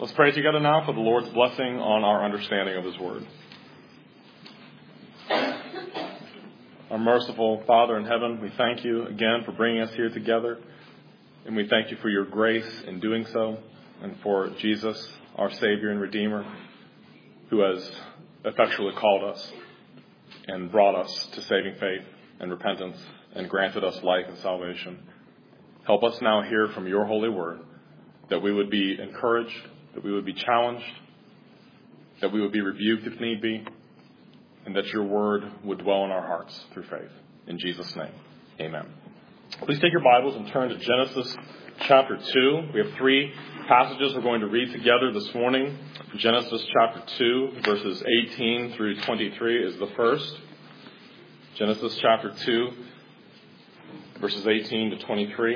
Let's pray together now for the Lord's blessing on our understanding of His Word. Our merciful Father in heaven, we thank you again for bringing us here together. And we thank you for your grace in doing so, and for Jesus, our Savior and Redeemer, who has effectually called us and brought us to saving faith and repentance and granted us life and salvation. Help us now hear from your holy word, that we would be encouraged, that we would be challenged, that we would be rebuked if need be, and that your word would dwell in our hearts through faith. In Jesus' name, amen. Please take your Bibles and turn to Genesis chapter 2. We have three passages we're going to read together this morning. Genesis chapter 2, verses 18 through 23 is the first. Genesis chapter 2, verses 18 to 23.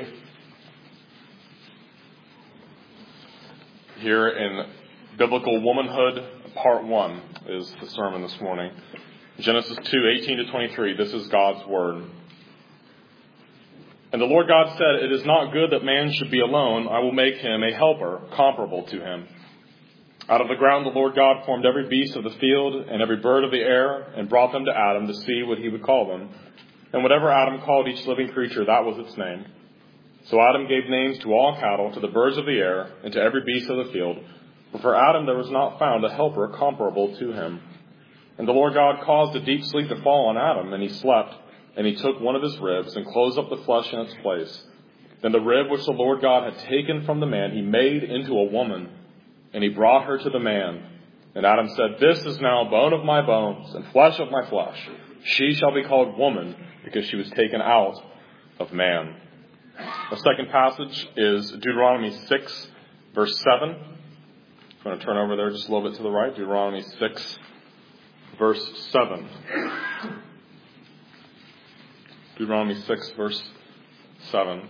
Here in Biblical Womanhood, Part 1 is the sermon this morning. Genesis 2, 18 to 23. This is God's Word. And the Lord God said, "It is not good that man should be alone. I will make him a helper comparable to him." Out of the ground the Lord God formed every beast of the field and every bird of the air and brought them to Adam to see what he would call them. And whatever Adam called each living creature, that was its name. So Adam gave names to all cattle, to the birds of the air, and to every beast of the field. But for Adam there was not found a helper comparable to him. And the Lord God caused a deep sleep to fall on Adam, and he slept. And he took one of his ribs and closed up the flesh in its place. Then the rib which the Lord God had taken from the man, he made into a woman, and he brought her to the man. And Adam said, "This is now bone of my bones and flesh of my flesh. She shall be called woman, because she was taken out of man." The second passage is Deuteronomy 6, verse 7. I'm going to turn over there just a little bit to the right. Deuteronomy 6, verse 7. Deuteronomy 6, verse 7.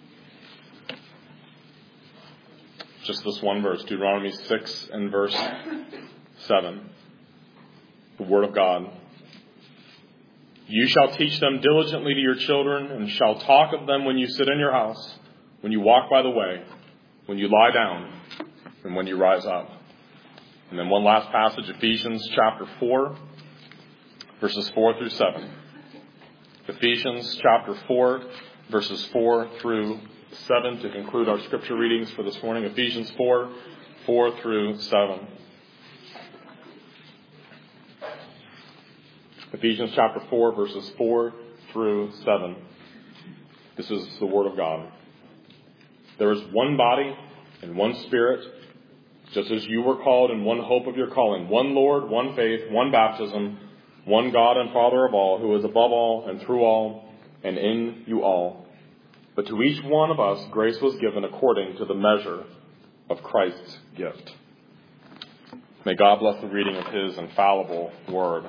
Just this one verse, Deuteronomy 6 and verse 7. The Word of God. "You shall teach them diligently to your children, and shall talk of them when you sit in your house, when you walk by the way, when you lie down, and when you rise up." And then one last passage, Ephesians chapter 4, verses 4 through 7. Ephesians chapter 4, verses 4 through 7 to conclude our scripture readings for this morning. Ephesians 4, 4 through 7. Ephesians chapter 4, verses 4 through 7. This is the Word of God. "There is one body and one Spirit, just as you were called in one hope of your calling, one Lord, one faith, one baptism, one God and Father of all, who is above all and through all and in you all. But to each one of us grace was given according to the measure of Christ's gift." May God bless the reading of His infallible Word.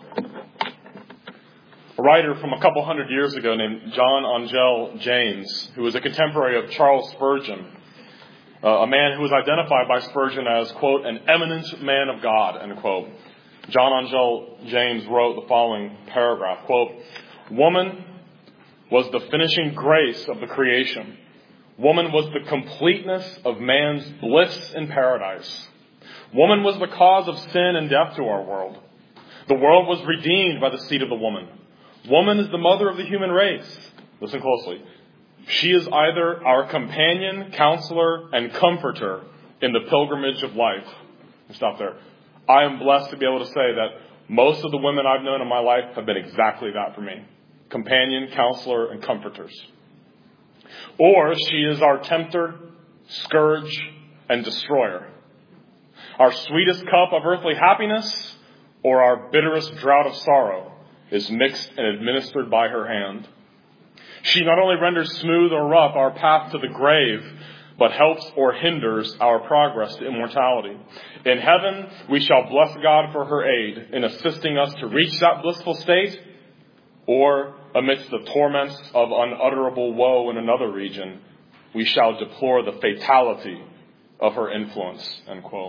A writer from a couple hundred years ago named John Angell James, who was a contemporary of Charles Spurgeon, a man who was identified by Spurgeon as, quote, "an eminent man of God," end quote. John Angell James wrote the following paragraph, quote, "Woman was the finishing grace of the creation. Woman was the completeness of man's bliss in paradise. Woman was the cause of sin and death to our world. The world was redeemed by the seed of the woman. Woman is the mother of the human race." Listen closely. "She is either our companion, counselor, and comforter in the pilgrimage of life." Stop there. I am blessed to be able to say that most of the women I've known in my life have been exactly that for me. Companion, counselor, and comforters. "Or she is our tempter, scourge, and destroyer. Our sweetest cup of earthly happiness, or our bitterest draught of sorrow, is mixed and administered by her hand. She not only renders smooth or rough our path to the grave, but helps or hinders our progress to immortality. In heaven, we shall bless God for her aid in assisting us to reach that blissful state, or amidst the torments of unutterable woe in another region, we shall deplore the fatality of her influence." End quote.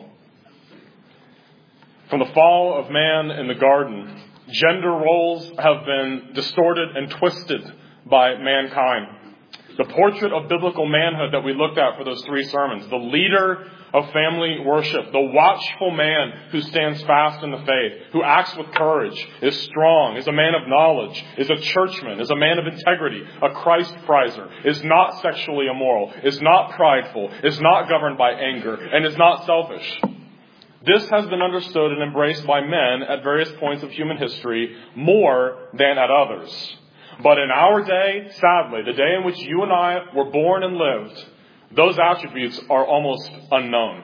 From the fall of man in the garden, gender roles have been distorted and twisted by mankind. The portrait of biblical manhood that we looked at for those 3 sermons. The leader of family worship. The watchful man who stands fast in the faith. Who acts with courage. Is strong. Is a man of knowledge. Is a churchman. Is a man of integrity. A Christ prizer. Is not sexually immoral. Is not prideful. Is not governed by anger. And is not selfish. This has been understood and embraced by men at various points of human history more than at others. But in our day, sadly, the day in which you and I were born and lived, those attributes are almost unknown.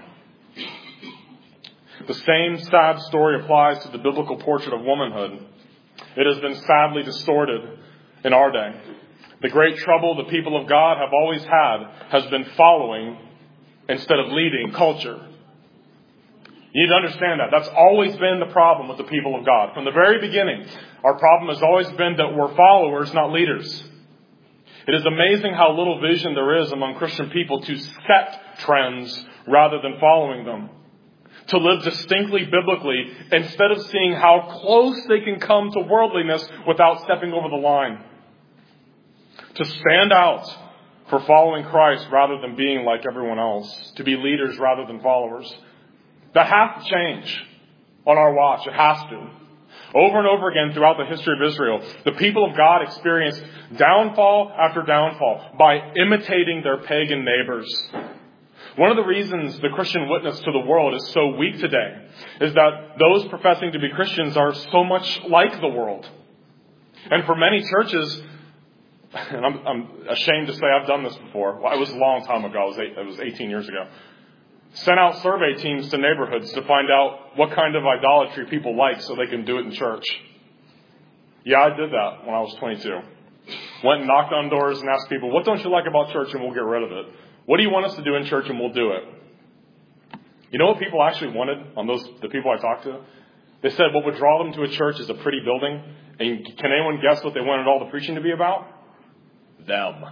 The same sad story applies to the biblical portrait of womanhood. It has been sadly distorted in our day. The great trouble the people of God have always had has been following instead of leading culture. You need to understand that. That's always been the problem with the people of God. From the very beginning, our problem has always been that we're followers, not leaders. It is amazing how little vision there is among Christian people to set trends rather than following them. To live distinctly biblically instead of seeing how close they can come to worldliness without stepping over the line. To stand out for following Christ rather than being like everyone else. To be leaders rather than followers. That has to change on our watch. It has to. Over and over again throughout the history of Israel, the people of God experienced downfall after downfall by imitating their pagan neighbors. One of the reasons the Christian witness to the world is so weak today is that those professing to be Christians are so much like the world. And for many churches, and I'm ashamed to say I've done this before. Well, it was a long time ago. It was 18 years ago. Sent out survey teams to neighborhoods to find out what kind of idolatry people like so they can do it in church. Yeah, I did that when I was 22. Went and knocked on doors and asked people, what don't you like about church, and we'll get rid of it. What do you want us to do in church, and we'll do it. You know what people actually wanted on the people I talked to? They said what would draw them to a church is a pretty building. And can anyone guess what they wanted all the preaching to be about? Them.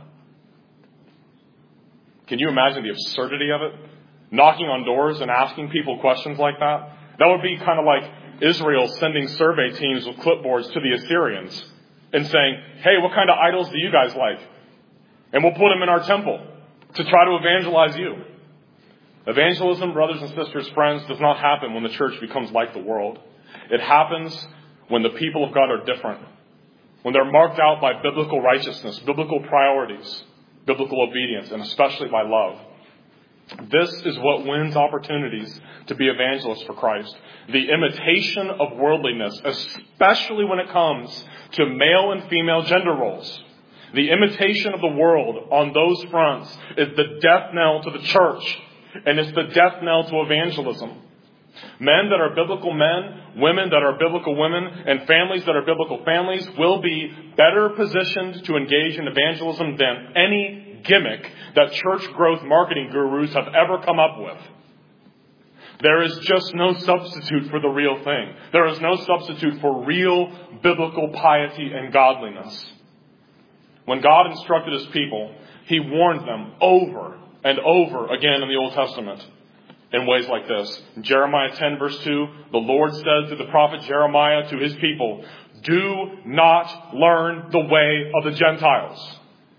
Can you imagine the absurdity of it? Knocking on doors and asking people questions like that? That would be kind of like Israel sending survey teams with clipboards to the Assyrians and saying, hey, what kind of idols do you guys like? And we'll put them in our temple to try to evangelize you. Evangelism, brothers and sisters, friends, does not happen when the church becomes like the world. It happens when the people of God are different. When they're marked out by biblical righteousness, biblical priorities, biblical obedience, and especially by love. This is what wins opportunities to be evangelists for Christ. The imitation of worldliness, especially when it comes to male and female gender roles. The imitation of the world on those fronts is the death knell to the church, and it's the death knell to evangelism. Men that are biblical men, women that are biblical women, and families that are biblical families will be better positioned to engage in evangelism than any gimmick that church growth marketing gurus have ever come up with. There is just no substitute for the real thing. There is no substitute for real biblical piety and godliness. When God instructed His people, He warned them over and over again in the Old Testament in ways like this. In Jeremiah 10 verse 2, the Lord said through the prophet Jeremiah to His people, do not learn the way of the Gentiles.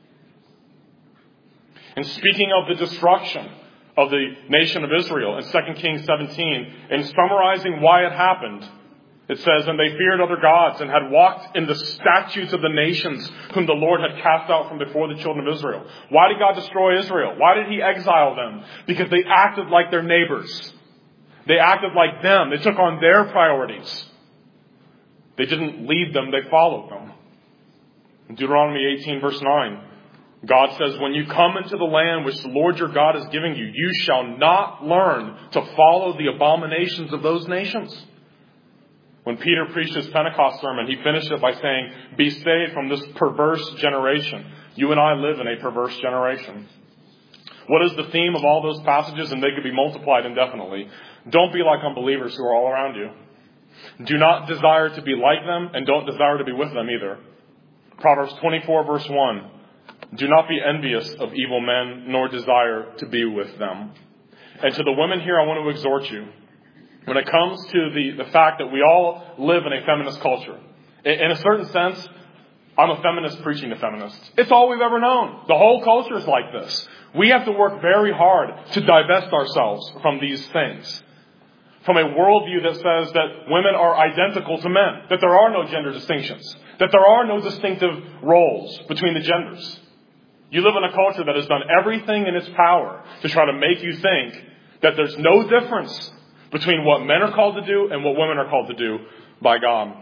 And speaking of the destruction of the nation of Israel in 2 Kings 17, in summarizing why it happened, it says, and they feared other gods and had walked in the statutes of the nations whom the Lord had cast out from before the children of Israel. Why did God destroy Israel? Why did He exile them? Because they acted like their neighbors. They acted like them. They took on their priorities. They didn't lead them, they followed them. In Deuteronomy 18 verse 9, God says, when you come into the land which the Lord your God is giving you, you shall not learn to follow the abominations of those nations. When Peter preached his Pentecost sermon, he finished it by saying, be saved from this perverse generation. You and I live in a perverse generation. What is the theme of all those passages? And they could be multiplied indefinitely. Don't be like unbelievers who are all around you. Do not desire to be like them, and don't desire to be with them either. Proverbs 24 verse 1. Do not be envious of evil men, nor desire to be with them. And to the women here, I want to exhort you. When it comes to the fact that we all live in a feminist culture, in a certain sense, I'm a feminist preaching to feminists. It's all we've ever known. The whole culture is like this. We have to work very hard to divest ourselves from these things. From a worldview that says that women are identical to men. That there are no gender distinctions. That there are no distinctive roles between the genders. You live in a culture that has done everything in its power to try to make you think that there's no difference between what men are called to do and what women are called to do by God.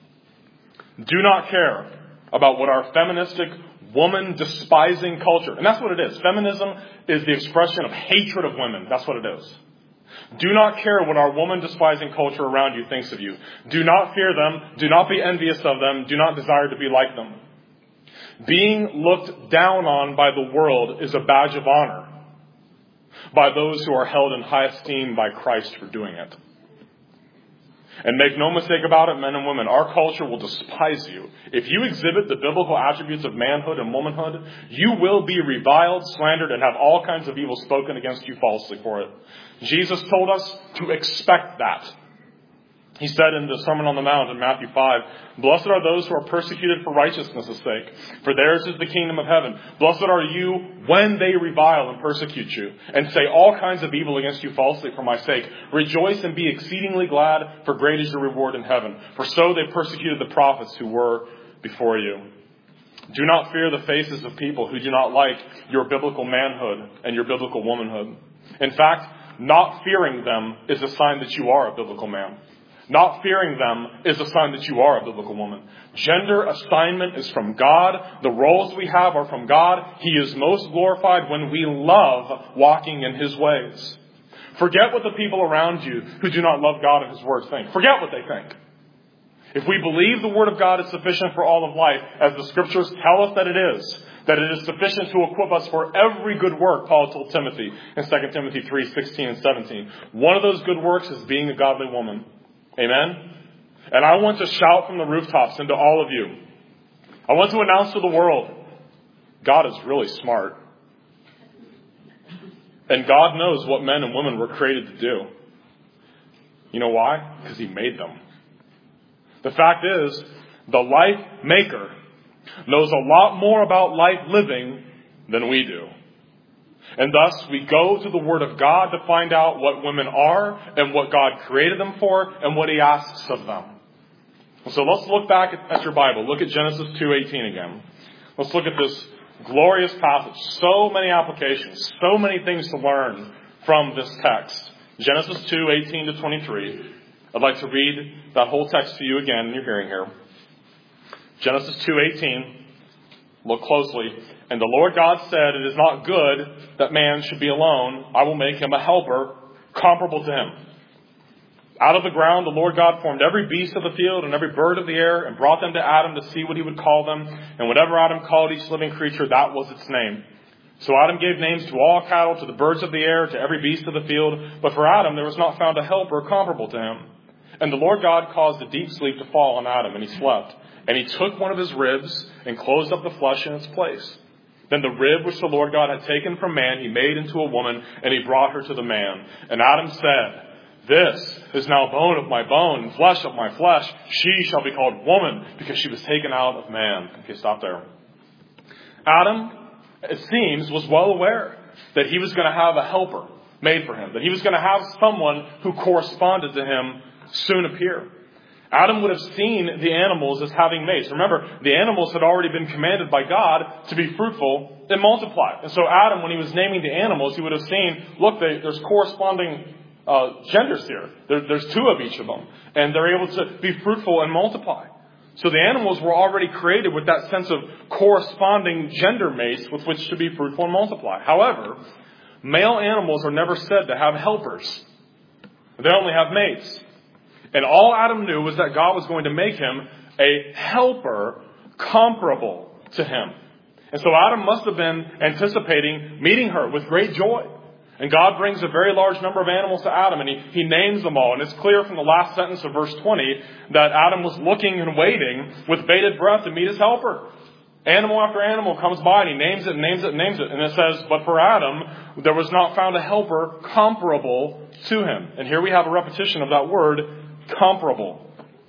Do not care about what our feministic, woman-despising culture, and that's what it is. Feminism is the expression of hatred of women. That's what it is. Do not care what our woman-despising culture around you thinks of you. Do not fear them. Do not be envious of them. Do not desire to be like them. Being looked down on by the world is a badge of honor by those who are held in high esteem by Christ for doing it. And make no mistake about it, men and women, our culture will despise you. If you exhibit the biblical attributes of manhood and womanhood, you will be reviled, slandered, and have all kinds of evil spoken against you falsely for it. Jesus told us to expect that. He said in the Sermon on the Mount in Matthew 5, "Blessed are those who are persecuted for righteousness' sake, for theirs is the kingdom of heaven. Blessed are you when they revile and persecute you, and say all kinds of evil against you falsely for my sake. Rejoice and be exceedingly glad, for great is your reward in heaven. For so they persecuted the prophets who were before you." Do not fear the faces of people who do not like your biblical manhood and your biblical womanhood. In fact, not fearing them is a sign that you are a biblical man. Not fearing them is a sign that you are a biblical woman. Gender assignment is from God. The roles we have are from God. He is most glorified when we love walking in His ways. Forget what the people around you who do not love God and His Word think. Forget what they think. If we believe the Word of God is sufficient for all of life, as the Scriptures tell us that it is sufficient to equip us for every good work, Paul told Timothy in 2 Timothy 3:16 and 17. One of those good works is being a godly woman. Amen? And I want to shout from the rooftops into all of you. I want to announce to the world, God is really smart. And God knows what men and women were created to do. You know why? Because He made them. The fact is, the life maker knows a lot more about life living than we do. And thus, we go to the Word of God to find out what women are and what God created them for and what He asks of them. So let's look back at your Bible. Look at Genesis 2:18 again. Let's look at this glorious passage. So many applications, so many things to learn from this text. Genesis 2:18 to 23. I'd like to read that whole text to you again in your hearing here. Genesis 2:18. Look closely. "And the Lord God said, It is not good that man should be alone. I will make him a helper comparable to him. Out of the ground the Lord God formed every beast of the field and every bird of the air and brought them to Adam to see what he would call them. And whatever Adam called each living creature, that was its name. So Adam gave names to all cattle, to the birds of the air, to every beast of the field. But for Adam there was not found a helper comparable to him. And the Lord God caused a deep sleep to fall on Adam, and he slept. And He took one of his ribs and closed up the flesh in its place. Then the rib which the Lord God had taken from man, He made into a woman, and He brought her to the man. And Adam said, This is now bone of my bone and flesh of my flesh. She shall be called woman, because she was taken out of man." Okay, stop there. Adam, it seems, was well aware that he was going to have a helper made for him, that he was going to have someone who corresponded to him soon appear. Adam would have seen the animals as having mates. Remember, the animals had already been commanded by God to be fruitful and multiply. And so Adam, when he was naming the animals, he would have seen, look, there's corresponding genders here. There's two of each of them. And they're able to be fruitful and multiply. So the animals were already created with that sense of corresponding gender mates with which to be fruitful and multiply. However, male animals are never said to have helpers. They only have mates. And all Adam knew was that God was going to make him a helper comparable to him. And so Adam must have been anticipating meeting her with great joy. And God brings a very large number of animals to Adam, and he names them all. And it's clear from the last sentence of verse 20 that Adam was looking and waiting with bated breath to meet his helper. Animal after animal comes by, and he names it, names it, names it. And it says, but for Adam, there was not found a helper comparable to him. And here we have a repetition of that word, comparable.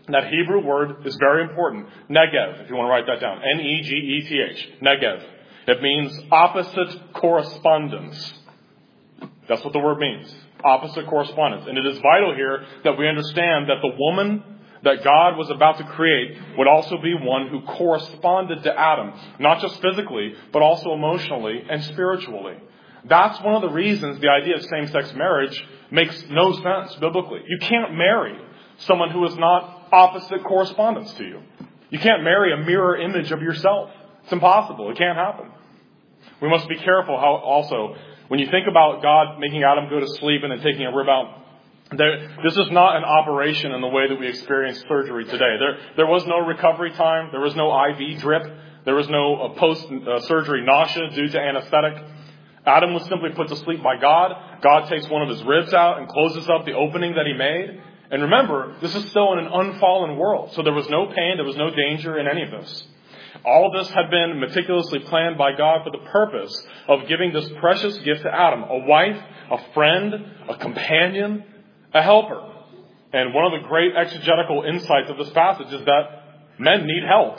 That Hebrew word is very important. Negev, if you want to write that down. Negeth. Negev. It means opposite correspondence. That's what the word means. Opposite correspondence. And it is vital here that we understand that the woman that God was about to create would also be one who corresponded to Adam. Not just physically, but also emotionally and spiritually. That's one of the reasons the idea of same-sex marriage makes no sense biblically. You can't marry someone who is not opposite correspondence to you. You can't marry a mirror image of yourself. It's impossible. It can't happen. We must be careful how also, when you think about God making Adam go to sleep and then taking a rib out, this is not an operation in the way that we experience surgery today. There was no recovery time. There was no IV drip. There was no post-surgery nausea due to anesthetic. Adam was simply put to sleep by God. God takes one of his ribs out and closes up the opening that he made. And remember, this is still in an unfallen world. So there was no pain, there was no danger in any of this. All of this had been meticulously planned by God for the purpose of giving this precious gift to Adam. A wife, a friend, a companion, a helper. And one of the great exegetical insights of this passage is that men need help.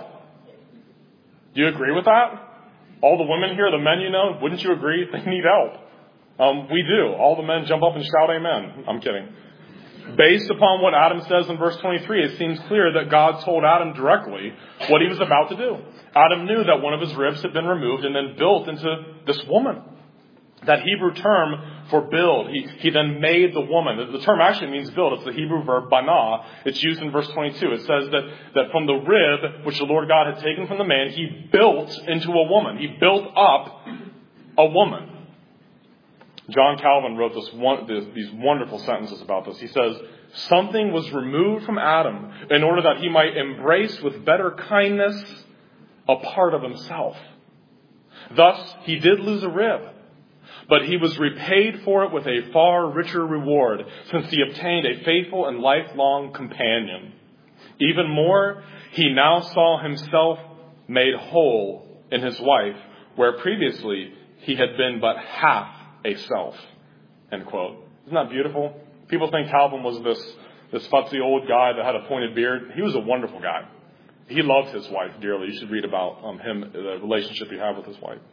Do you agree with that? All the women here, the men you know, wouldn't you agree? They need help. We do. All the men jump up and shout amen. I'm kidding. Based upon what Adam says in verse 23, it seems clear that God told Adam directly what he was about to do. Adam knew that one of his ribs had been removed and then built into this woman. That Hebrew term for build, he then made the woman. The term actually means build. It's the Hebrew verb banah. It's used in verse 22. It says that from the rib, which the Lord God had taken from the man, he built into a woman. He built up a woman. John Calvin wrote these wonderful sentences about this. He says, something was removed from Adam in order that he might embrace with better kindness a part of himself. Thus, he did lose a rib, but he was repaid for it with a far richer reward, since he obtained a faithful and lifelong companion. Even more, he now saw himself made whole in his wife, where previously he had been but half a self. End quote. Isn't that beautiful? People think Calvin was this futzy old guy that had a pointed beard. He was a wonderful guy. He loved his wife dearly. You should read about him, the relationship he had with his wife.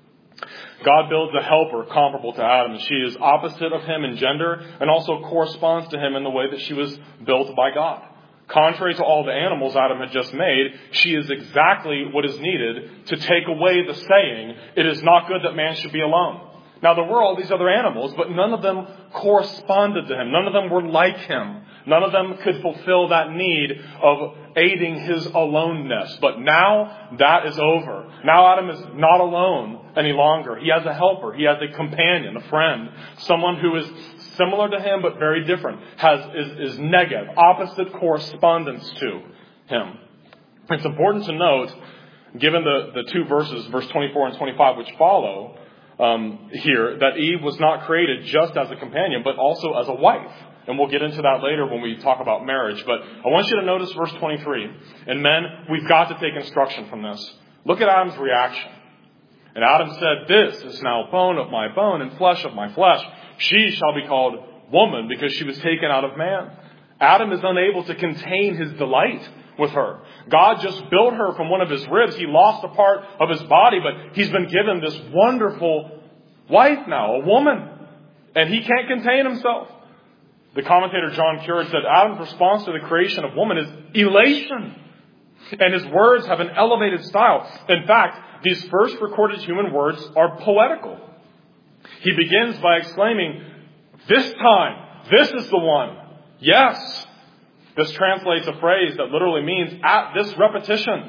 God builds a helper comparable to Adam, and she is opposite of him in gender and also corresponds to him in the way that she was built by God. Contrary to all the animals Adam had just made, she is exactly what is needed to take away the saying, it is not good that man should be alone. Now, there were all these other animals, but none of them corresponded to him. None of them were like him. None of them could fulfill that need of aiding his aloneness. But now that is over. Now Adam is not alone any longer. He has a helper. He has a companion, a friend, someone who is similar to him but very different. Is Negev, opposite correspondence to him. It's important to note, given the two verses, verse 24 and 25, which follow here, that Eve was not created just as a companion, but also as a wife. And we'll get into that later when we talk about marriage. But I want you to notice verse 23. And men, we've got to take instruction from this. Look at Adam's reaction. And Adam said, this is now bone of my bone and flesh of my flesh. She shall be called woman because she was taken out of man. Adam is unable to contain his delight with her. God just built her from one of his ribs. He lost a part of his body, but he's been given this wonderful wife now, a woman. And he can't contain himself. The commentator John Currid said Adam's response to the creation of woman is elation. And his words have an elevated style. In fact, these first recorded human words are poetical. He begins by exclaiming, this time, this is the one. Yes. This translates a phrase that literally means at this repetition.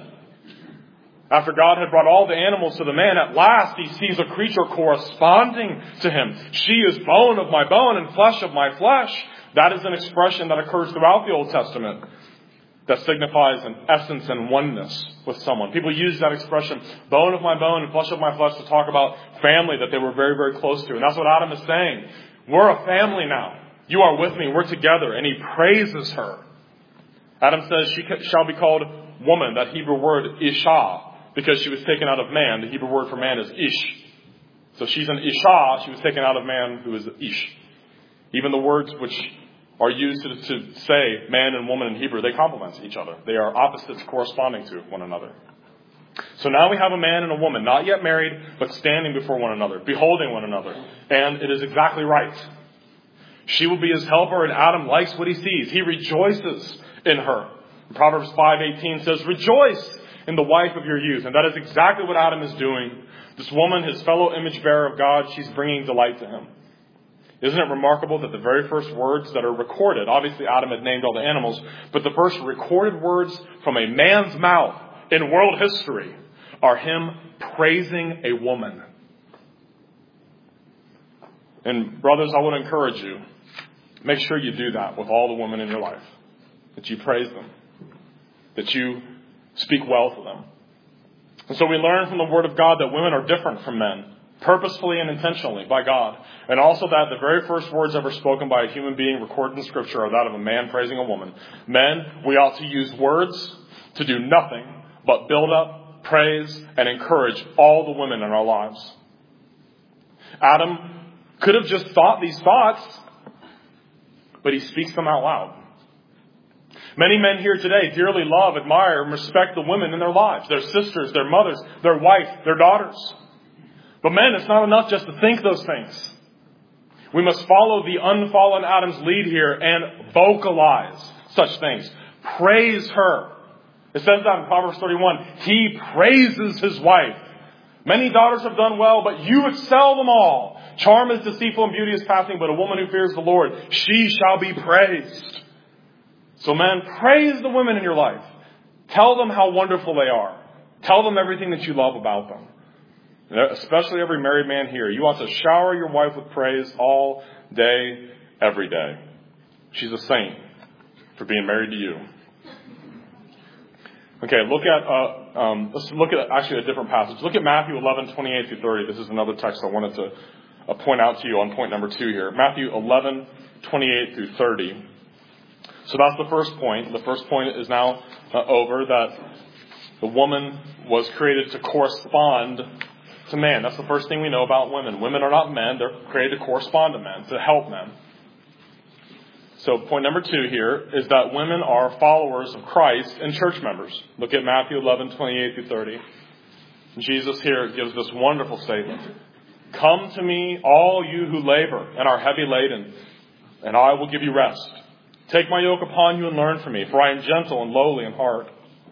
After God had brought all the animals to the man, at last he sees a creature corresponding to him. She is bone of my bone and flesh of my flesh. That is an expression that occurs throughout the Old Testament that signifies an essence and oneness with someone. People use that expression, bone of my bone and flesh of my flesh, to talk about family that they were very, very close to. And that's what Adam is saying. We're a family now. You are with me. We're together. And he praises her. Adam says she shall be called woman. That Hebrew word Isha, because she was taken out of man. The Hebrew word for man is Ish. So she's an Isha. She was taken out of man, who is Ish. Even the words which are used to say man and woman in Hebrew. They complement each other. They are opposites corresponding to one another. So now we have a man and a woman, not yet married, but standing before one another, beholding one another. And it is exactly right. She will be his helper, and Adam likes what he sees. He rejoices in her. Proverbs 5:18 says, rejoice in the wife of your youth. And that is exactly what Adam is doing. This woman, his fellow image bearer of God, she's bringing delight to him. Isn't it remarkable that the very first words that are recorded, obviously Adam had named all the animals, but the first recorded words from a man's mouth in world history are him praising a woman. And brothers, I want to encourage you, make sure you do that with all the women in your life. That you praise them. That you speak well to them. And so we learn from the Word of God that women are different from men, purposefully and intentionally by God. And also that the very first words ever spoken by a human being recorded in Scripture are that of a man praising a woman. Men, we ought to use words to do nothing but build up, praise, and encourage all the women in our lives. Adam could have just thought these thoughts, but he speaks them out loud. Many men here today dearly love, admire, and respect the women in their lives, their sisters, their mothers, their wife, their daughters. But men, it's not enough just to think those things. We must follow the unfallen Adam's lead here and vocalize such things. Praise her. It says that in Proverbs 31. He praises his wife. Many daughters have done well, but you excel them all. Charm is deceitful and beauty is passing, but a woman who fears the Lord, she shall be praised. So men, praise the women in your life. Tell them how wonderful they are. Tell them everything that you love about them. Especially every married man here. You ought to shower your wife with praise all day, every day. She's a saint for being married to you. Okay, let's look at actually a different passage. Look at Matthew 11:28 through 30. This is another text I wanted to point out to you on point number 2 here. Matthew 11:28 through 30. So that's the first point. The first point is now over, that the woman was created to correspond to man. That's the first thing we know about women. Women are not men. They're created to correspond to men, to help men. So point number 2 here is that women are followers of Christ and church members. Look at Matthew 11:28 through 30. Jesus here gives this wonderful statement. Come to me, all you who labor and are heavy laden, and I will give you rest. Take my yoke upon you and learn from me, for I am gentle and lowly in heart,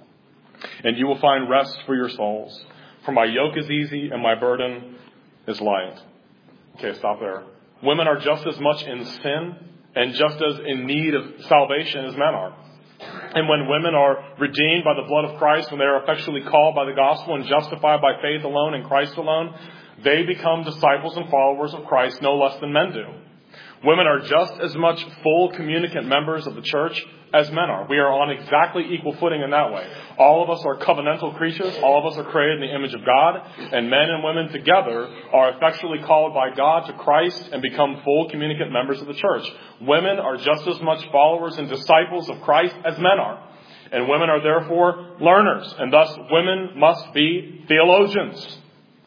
and you will find rest for your souls. For my yoke is easy and my burden is light. Okay, stop there. Women are just as much in sin and just as in need of salvation as men are. And when women are redeemed by the blood of Christ, when they are effectually called by the gospel and justified by faith alone in Christ alone, they become disciples and followers of Christ no less than men do. Women are just as much full communicant members of the church as men are. We are on exactly equal footing in that way. All of us are covenantal creatures. All of us are created in the image of God. And men and women together are effectually called by God to Christ and become full communicant members of the church. Women are just as much followers and disciples of Christ as men are. And women are therefore learners. And thus women must be theologians.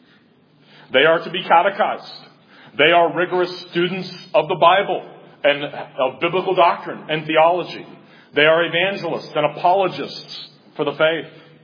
They are to be catechized. They are rigorous students of the Bible and of biblical doctrine and theology. They are evangelists and apologists for the faith.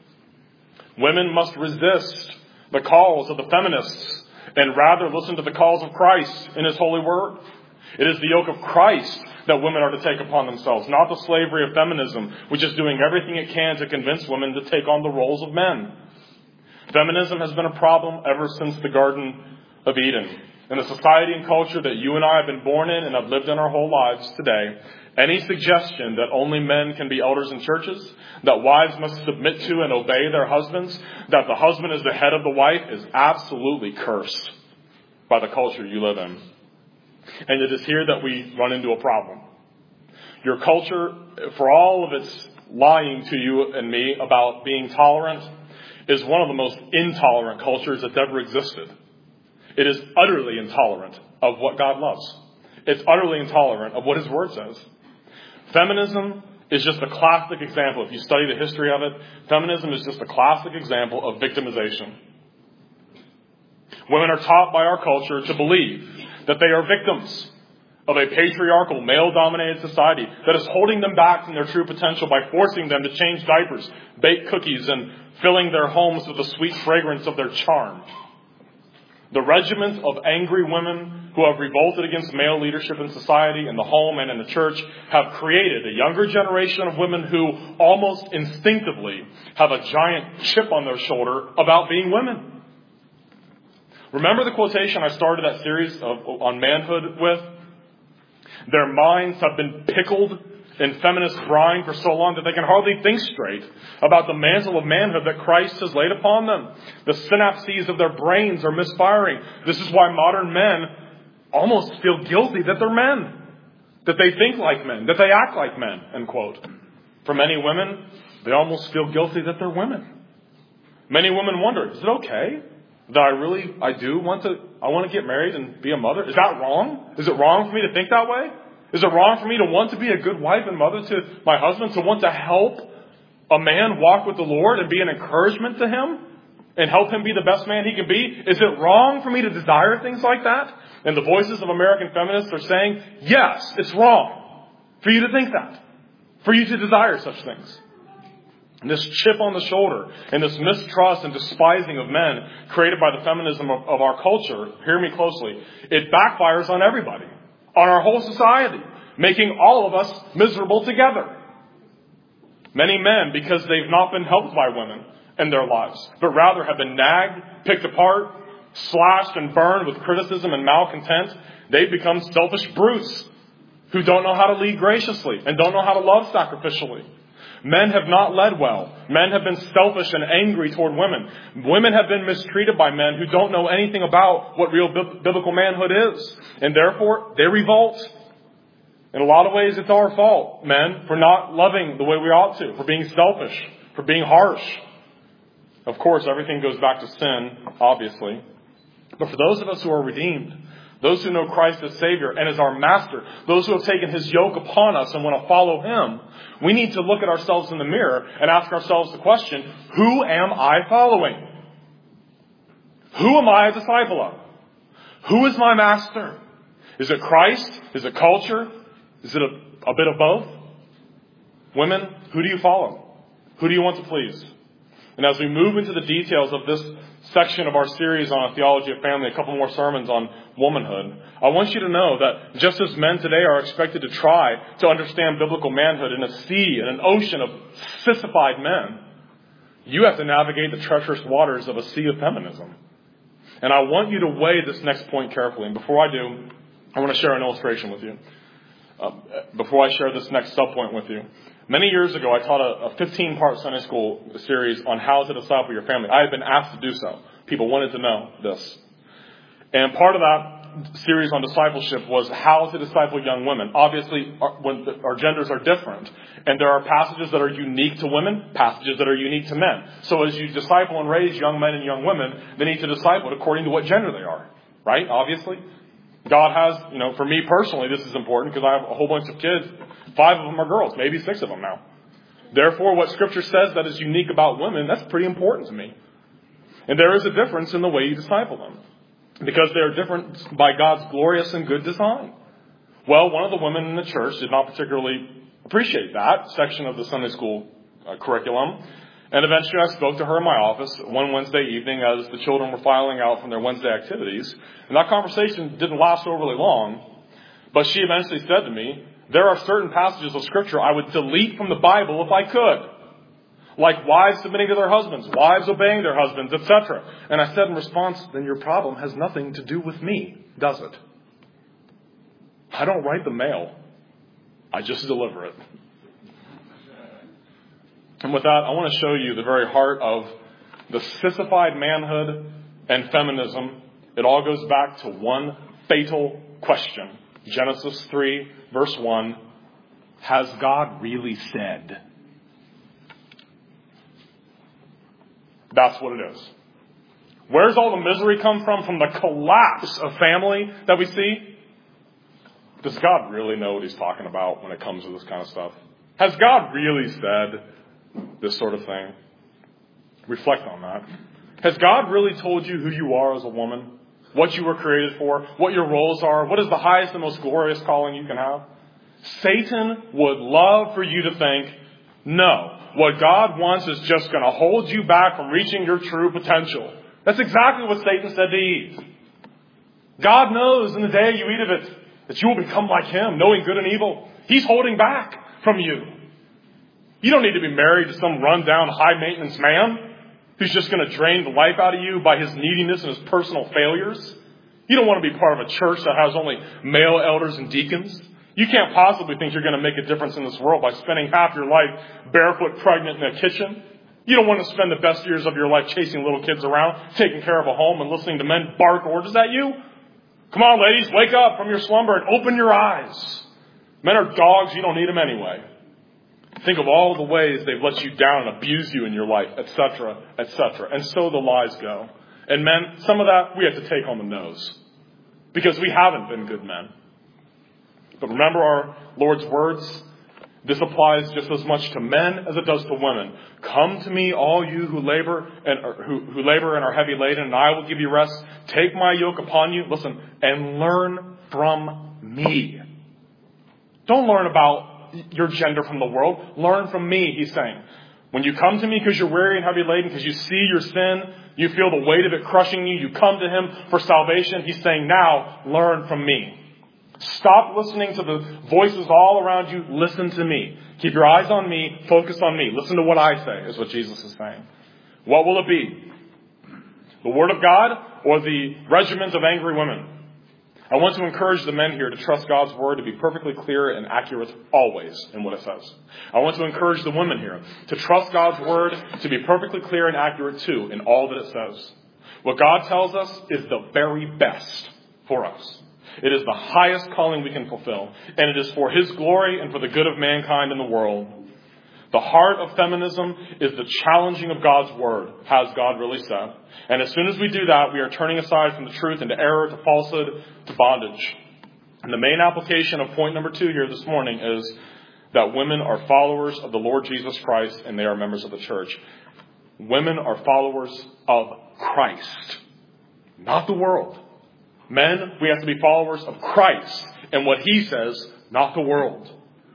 Women must resist the calls of the feminists and rather listen to the calls of Christ in His holy word. It is the yoke of Christ that women are to take upon themselves, not the slavery of feminism, which is doing everything it can to convince women to take on the roles of men. Feminism has been a problem ever since the Garden of Eden. In the society and culture that you and I have been born in and have lived in our whole lives today, any suggestion that only men can be elders in churches, that wives must submit to and obey their husbands, that the husband is the head of the wife, is absolutely cursed by the culture you live in. And it is here that we run into a problem. Your culture, for all of its lying to you and me about being tolerant, is one of the most intolerant cultures that's ever existed. It is utterly intolerant of what God loves. It's utterly intolerant of what His Word says. Feminism is just a classic example. If you study the history of it, feminism is just a classic example of victimization. Women are taught by our culture to believe that they are victims of a patriarchal, male-dominated society that is holding them back from their true potential by forcing them to change diapers, bake cookies, and filling their homes with the sweet fragrance of their charm. The regiment of angry women who have revolted against male leadership in society, in the home, and in the church have created a younger generation of women who almost instinctively have a giant chip on their shoulder about being women. Remember the quotation I started that series on manhood with? Their minds have been pickled in feminist brine for so long that they can hardly think straight about the mantle of manhood that Christ has laid upon them. The synapses of their brains are misfiring. This is why modern men almost feel guilty that they're men, that they think like men, that they act like men, end quote. For many women, they almost feel guilty that they're women. Many women wonder, is it okay that I want to get married and be a mother? Is that wrong? Is it wrong for me to think that way? Is it wrong for me to want to be a good wife and mother to my husband, to want to help a man walk with the Lord and be an encouragement to him and help him be the best man he can be? Is it wrong for me to desire things like that? And the voices of American feminists are saying, yes, it's wrong for you to think that, for you to desire such things. And this chip on the shoulder and this mistrust and despising of men created by the feminism of our culture, hear me closely, it backfires on everybody, on our whole society, making all of us miserable together. Many men, because they've not been helped by women in their lives, but rather have been nagged, picked apart, slashed and burned with criticism and malcontent, they've become selfish brutes who don't know how to lead graciously and don't know how to love sacrificially. Men have not led well. Men have been selfish and angry toward women. Women have been mistreated by men who don't know anything about what real biblical manhood is. And therefore, they revolt. In a lot of ways, it's our fault, men, for not loving the way we ought to, for being selfish, for being harsh. Of course, everything goes back to sin, obviously. But for those of us who are redeemed, those who know Christ as Savior and as our Master, those who have taken His yoke upon us and want to follow Him, we need to look at ourselves in the mirror and ask ourselves the question, who am I following? Who am I a disciple of? Who is my Master? Is it Christ? Is it culture? Is it a bit of both? Women, who do you follow? Who do you want to please? And as we move into the details of this section of our series on theology of family, a couple more sermons on womanhood, I want you to know that just as men today are expected to try to understand biblical manhood in a sea, in an ocean of sissified men, you have to navigate the treacherous waters of a sea of feminism. And I want you to weigh this next point carefully. And before I do, I want to share an illustration with you. Before I share this next subpoint with you. Many years ago, I taught a 15-part Sunday school series on how to disciple your family. I had been asked to do so. People wanted to know this. And part of that series on discipleship was how to disciple young women. Obviously, when our genders are different. And there are passages that are unique to women, passages that are unique to men. So as you disciple and raise young men and young women, they need to disciple according to what gender they are. Right? Obviously. God has, for me personally, this is important because I have a whole bunch of kids. 5 of them are girls, maybe 6 of them now. Therefore, what Scripture says that is unique about women, that's pretty important to me. And there is a difference in the way you disciple them. Because they are different by God's glorious and good design. Well, one of the women in the church did not particularly appreciate that section of the Sunday school curriculum. And eventually I spoke to her in my office one Wednesday evening as the children were filing out from their Wednesday activities. And that conversation didn't last overly long. But she eventually said to me, there are certain passages of Scripture I would delete from the Bible if I could. Like wives submitting to their husbands, wives obeying their husbands, etc. And I said in response, then your problem has nothing to do with me, does it? I don't write the mail. I just deliver it. And with that, I want to show you the very heart of the sissified manhood and feminism. It all goes back to one fatal question. Genesis 3, verse 1. Has God really said? That's what it is. Where's all the misery come from? From the collapse of family that we see? Does God really know what He's talking about when it comes to this kind of stuff? Has God really said this sort of thing? Reflect on that. Has God really told you who you are as a woman? what you were created for, what your roles are, what is the highest and most glorious calling you can have? Satan would love for you to think, no, what God wants is just going to hold you back from reaching your true potential. That's exactly what Satan said to Eve. God knows in the day you eat of it that you will become like him, knowing good and evil. He's holding back from you. You don't need to be married to some run-down, high-maintenance man who's just going to drain the life out of you by his neediness and his personal failures. You don't want to be part of a church that has only male elders and deacons. You can't possibly think you're going to make a difference in this world by spending half your life barefoot pregnant in a kitchen. You don't want to spend the best years of your life chasing little kids around, taking care of a home, and listening to men bark orders at you. Come on, ladies, wake up from your slumber and open your eyes. Men are dogs. You don't need them anyway. Think of all the ways they've let you down and abused you in your life, etc., etc. And so the lies go. And men, some of that we have to take on the nose because we haven't been good men. But remember our Lord's words. This applies just as much to men as it does to women. Come to me, all you who labor and are heavy laden, and I will give you rest. Take my yoke upon you, listen, and learn from me. Don't learn about your gender from the world. Learn from me, he's saying. When you come to me because you're weary and heavy laden, because you see your sin, you feel the weight of it crushing you, you come to him for salvation. He's saying, now learn from me. Stop listening to the voices all around you. Listen to me. Keep your eyes on me. Focus on me. Listen to what I say, is what Jesus is saying. What will it be? The Word of God or the regiment of angry women? I want to encourage the men here to trust God's Word to be perfectly clear and accurate always in what it says. I want to encourage the women here to trust God's Word to be perfectly clear and accurate too in all that it says. What God tells us is the very best for us. It is the highest calling we can fulfill, and it is for His glory and for the good of mankind in the world. The heart of feminism is the challenging of God's Word. Has God really said? And as soon as we do that, we are turning aside from the truth into error, to falsehood, to bondage. And the main application of point number 2 here this morning is that women are followers of the Lord Jesus Christ, and they are members of the church. Women are followers of Christ, not the world. Men, we have to be followers of Christ and what He says, not the world.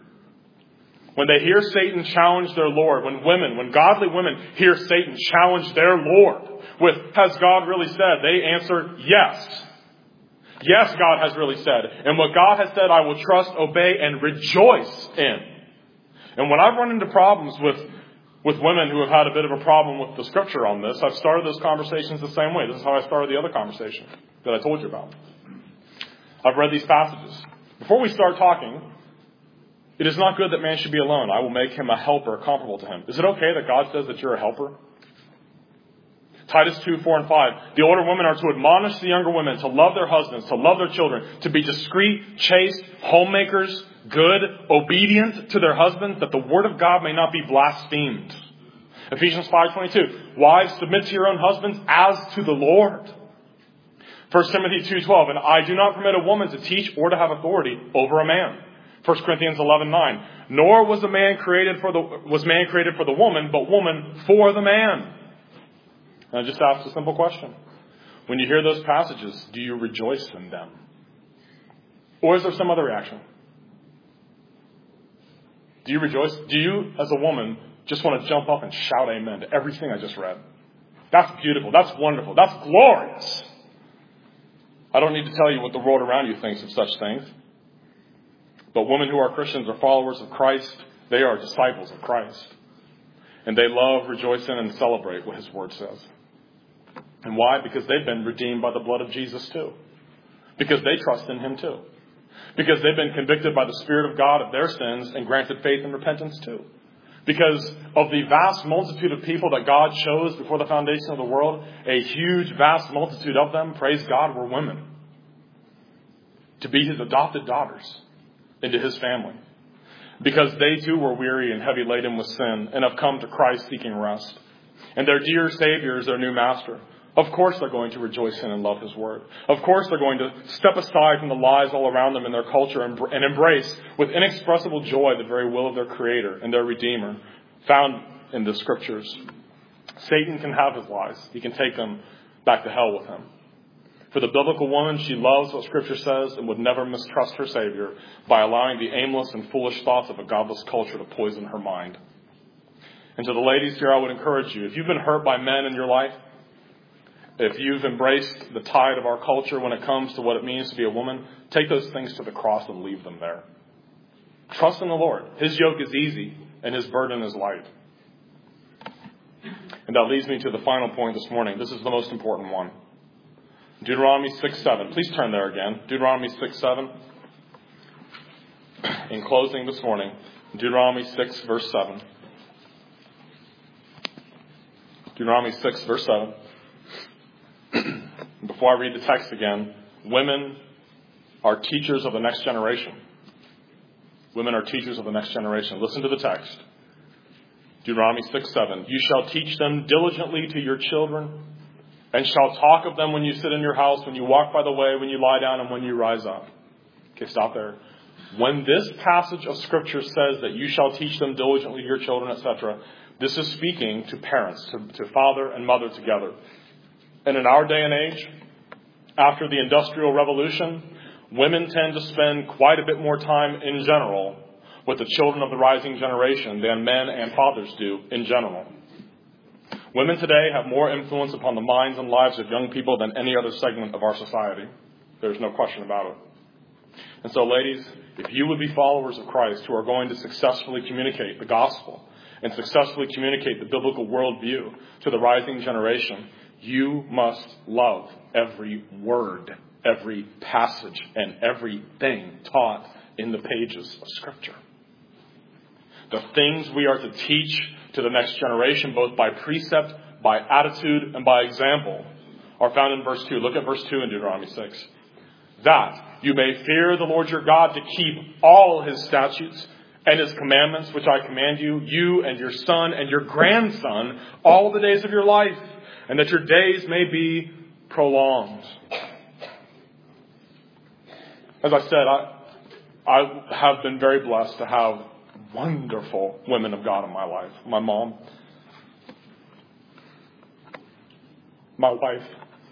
When they hear Satan challenge their Lord, when godly women hear Satan challenge their Lord with, has God really said? They answer, yes. Yes, God has really said. And what God has said, I will trust, obey, and rejoice in. And when I've run into problems with women who have had a bit of a problem with the Scripture on this, I've started those conversations the same way. This is how I started the other conversation that I told you about. I've read these passages. Before we start talking, it is not good that man should be alone. I will make him a helper comparable to him. Is it okay that God says that you're a helper? Titus 2, 4, and 5. The older women are to admonish the younger women to love their husbands, to love their children, to be discreet, chaste, homemakers, good, obedient to their husbands, that the word of God may not be blasphemed. Ephesians 5:22. Wives, submit to your own husbands as to the Lord. 1 Timothy 2:12. And I do not permit a woman to teach or to have authority over a man. 1 Corinthians 11:9. Nor was man created for the woman, but woman for the man. And I just asked a simple question. When you hear those passages, do you rejoice in them? Or is there some other reaction? Do you rejoice? Do you, as a woman, just want to jump up and shout amen to everything I just read? That's beautiful. That's wonderful. That's glorious. I don't need to tell you what the world around you thinks of such things. But women who are Christians are followers of Christ. They are disciples of Christ. And they love, rejoice in, and celebrate what His Word says. And why? Because they've been redeemed by the blood of Jesus too. Because they trust in Him too. Because they've been convicted by the Spirit of God of their sins and granted faith and repentance too. Because of the vast multitude of people that God chose before the foundation of the world, a huge, vast multitude of them, praise God, were women. To be His adopted daughters into His family. Because they too were weary and heavy laden with sin and have come to Christ seeking rest. And their dear Savior is their new Master. Of course they're going to rejoice in and love His Word. Of course they're going to step aside from the lies all around them in their culture and embrace with inexpressible joy the very will of their Creator and their Redeemer found in the Scriptures. Satan can have his lies. He can take them back to hell with him. For the biblical woman, she loves what Scripture says and would never mistrust her Savior by allowing the aimless and foolish thoughts of a godless culture to poison her mind. And to the ladies here, I would encourage you, if you've been hurt by men in your life, if you've embraced the tide of our culture when it comes to what it means to be a woman, take those things to the cross and leave them there. Trust in the Lord. His yoke is easy and His burden is light. And that leads me to the final point this morning. This is the most important one. Deuteronomy 6:7. Please turn there again. Deuteronomy 6:7. In closing this morning, Deuteronomy 6, verse 7. Deuteronomy 6, verse 7. Before I read the text again, women are teachers of the next generation. Women are teachers of the next generation. Listen to the text. Deuteronomy 6:7. You shall teach them diligently to your children, and shall talk of them when you sit in your house, when you walk by the way, when you lie down, and when you rise up. Okay, stop there. When this passage of Scripture says that you shall teach them diligently to your children, etc., this is speaking to parents, to father and mother together. And in our day and age, after the Industrial Revolution, women tend to spend quite a bit more time in general with the children of the rising generation than men and fathers do in general. Women today have more influence upon the minds and lives of young people than any other segment of our society. There's no question about it. And so, ladies, if you would be followers of Christ who are going to successfully communicate the gospel and successfully communicate the biblical worldview to the rising generation, you must love every word, every passage, and everything taught in the pages of Scripture. The things we are to teach to the next generation, both by precept, by attitude, and by example, are found in verse 2. Look at verse 2 in Deuteronomy 6. That you may fear the Lord your God to keep all His statutes and His commandments, which I command you, you and your son and your grandson, all the days of your life, and that your days may be prolonged. As I said, I have been very blessed to have wonderful women of God in my life. My mom, my wife.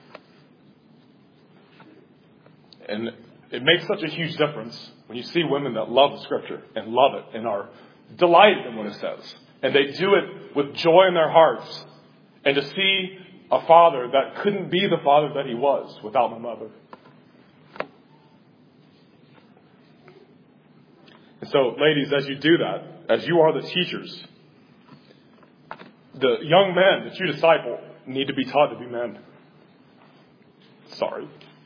And it makes such a huge difference when you see women that love the Scripture and love it and are delighted in what it says. And they do it with joy in their hearts. And to see a father that couldn't be the father that he was without my mother. And so, ladies, as you do that, as you are the teachers, the young men that you disciple need to be taught to be men. Sorry.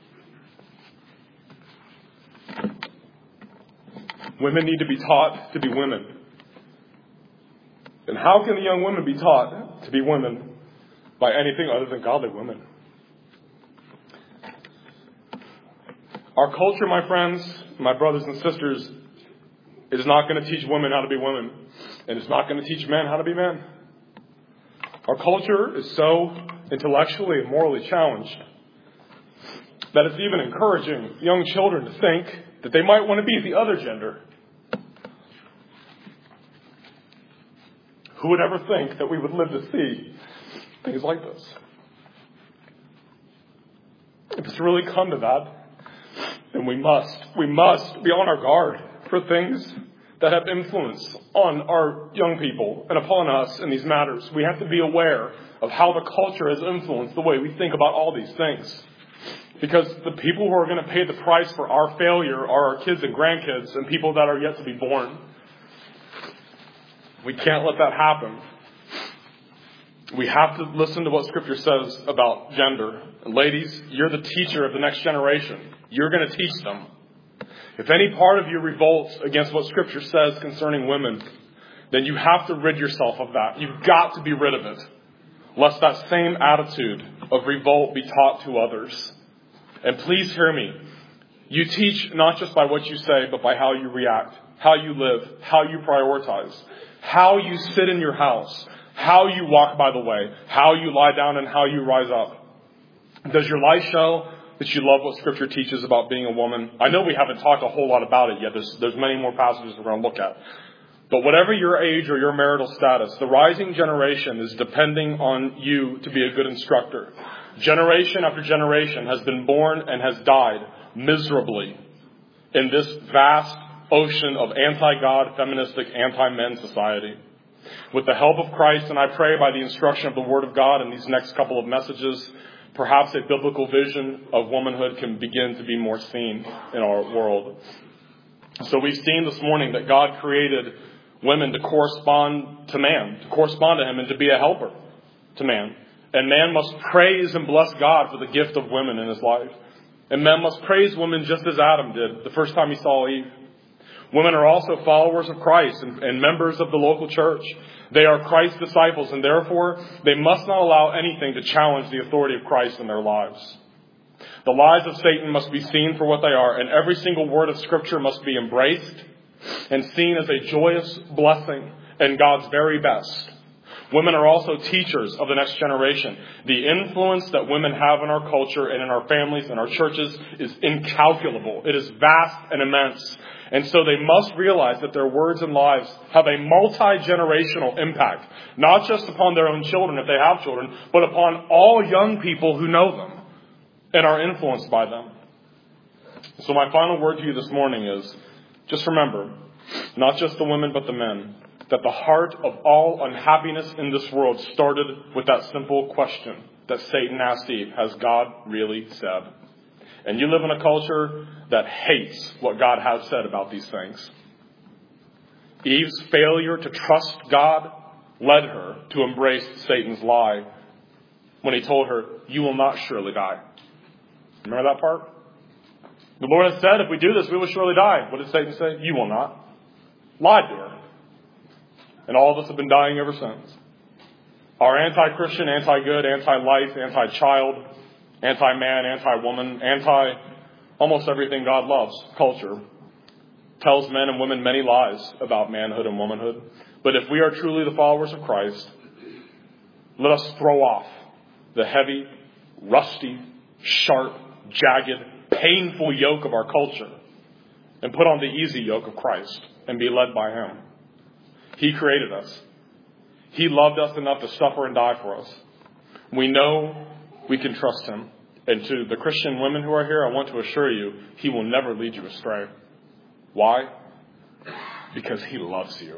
Women need to be taught to be women. And how can the young women be taught to be women? By anything other than godly women. Our culture, my friends, my brothers and sisters, is not going to teach women how to be women. And it's not going to teach men how to be men. Our culture is so intellectually and morally challenged that it's even encouraging young children to think that they might want to be the other gender. Who would ever think that we would live to see things like this? If it's really come to that, then we must be on our guard for things that have influence on our young people and upon us in these matters. We have to be aware of how the culture has influenced the way we think about all these things. Because the people who are going to pay the price for our failure are our kids and grandkids and people that are yet to be born. We can't let that happen. We have to listen to what Scripture says about gender. And ladies, you're the teacher of the next generation. You're going to teach them. If any part of you revolts against what Scripture says concerning women, then you have to rid yourself of that. You've got to be rid of it, lest that same attitude of revolt be taught to others. And please hear me. You teach not just by what you say, but by how you react, how you live, how you prioritize, how you sit in your house, how you walk by the way, how you lie down, and how you rise up. Does your life show that you love what Scripture teaches about being a woman? I know we haven't talked a whole lot about it yet. There's many more passages we're going to look at. But whatever your age or your marital status, the rising generation is depending on you to be a good instructor. generation after generation, has been born and has died miserably in this vast ocean of anti-God, feministic, anti-men society. With the help of Christ, and I pray by the instruction of the Word of God in these next couple of messages, perhaps a biblical vision of womanhood can begin to be more seen in our world. So we've seen this morning that God created women to correspond to man, to correspond to him, and to be a helper to man. And man must praise and bless God for the gift of women in his life. And man must praise women just as Adam did the first time he saw Eve. Women are also followers of Christ and members of the local church. They are Christ's disciples, and therefore they must not allow anything to challenge the authority of Christ in their lives. The lies of Satan must be seen for what they are, and every single word of Scripture must be embraced and seen as a joyous blessing and God's very best. Women are also teachers of the next generation. The influence that women have in our culture and in our families and our churches is incalculable. It is vast and immense. And so they must realize that their words and lives have a multi-generational impact, not just upon their own children if they have children, but upon all young people who know them and are influenced by them. So my final word to you this morning is, just remember, not just the women but the men, that the heart of all unhappiness in this world started with that simple question that Satan asked Eve: has God really said? And you live in a culture that hates what God has said about these things. Eve's failure to trust God led her to embrace Satan's lie when he told her, "You will not surely die." Remember that part? The Lord has said, if we do this, we will surely die. What did Satan say? You will not. Lied to her. And all of us have been dying ever since. Our anti-Christian, anti-good, anti-life, anti-child, anti-man, anti-woman, almost everything God loves culture tells men and women many lies about manhood and womanhood. But if we are truly the followers of Christ, let us throw off the heavy, rusty, sharp, jagged, painful yoke of our culture and put on the easy yoke of Christ and be led by him. He created us. He loved us enough to suffer and die for us. We know we can trust him. And to the Christian women who are here, I want to assure you, he will never lead you astray. Why? Because he loves you.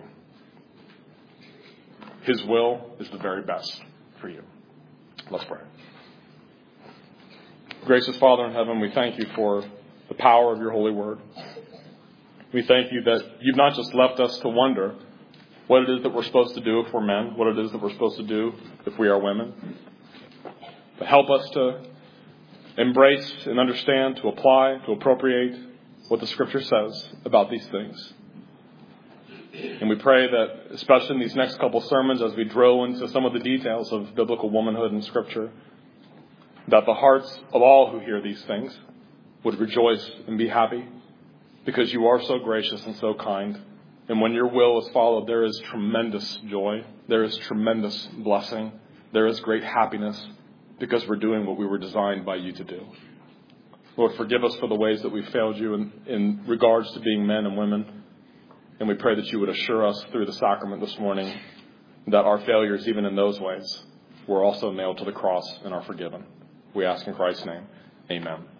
His will is the very best for you. Let's pray. Gracious Father in heaven, we thank you for the power of your holy word. We thank you that you've not just left us to wonder what it is that we're supposed to do if we're men, what it is that we're supposed to do if we are women, but help us to embrace and understand, to apply, to appropriate what the Scripture says about these things. And we pray that, especially in these next couple sermons, as we drill into some of the details of biblical womanhood in Scripture, that the hearts of all who hear these things would rejoice and be happy, because you are so gracious and so kind. And when your will is followed, there is tremendous joy. There is tremendous blessing. There is great happiness, because we're doing what we were designed by you to do. Lord, forgive us for the ways that we've failed you in regards to being men and women. And we pray that you would assure us through the sacrament this morning that our failures, even in those ways, were also nailed to the cross and are forgiven. We ask in Christ's name. Amen.